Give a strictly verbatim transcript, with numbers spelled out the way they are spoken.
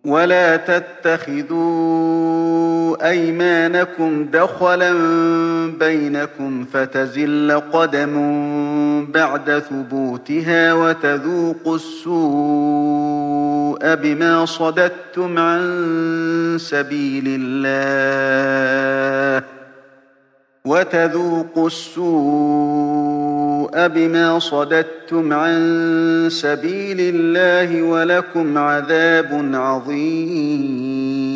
ولا تتخذوا أيمانكم دخلا بينكم فتزل قدم بعد ثبوتها وتذوقوا السوء بما صددتم عن سبيل الله وتذوقوا السوء بما صددتم عن سبيل الله ولكم عذاب عظيم